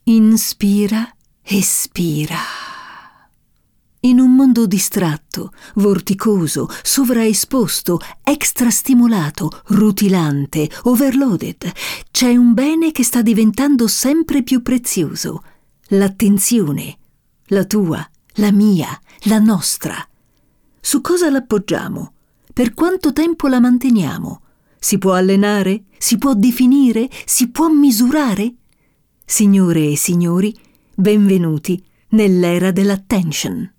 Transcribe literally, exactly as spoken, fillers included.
Inspira, espira. In un mondo distratto, vorticoso, sovraesposto, extrastimolato, rutilante, overloaded, c'è un bene che sta diventando sempre più prezioso: l'attenzione, la tua, la mia, la nostra. Su cosa l'appoggiamo? Per quanto tempo la manteniamo? Si può allenare? Si può definire? Si può misurare? Signore e signori, benvenuti nell'era dell'attention.